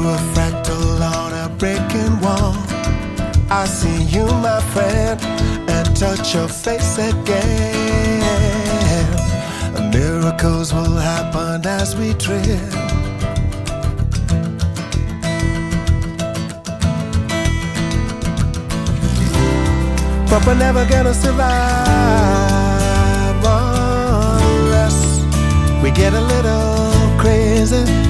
a fractal on a breaking wall. I see you, my friend, and touch your face again. Miracles will happen as we drift. But we're never gonna survive unless we get a little crazy.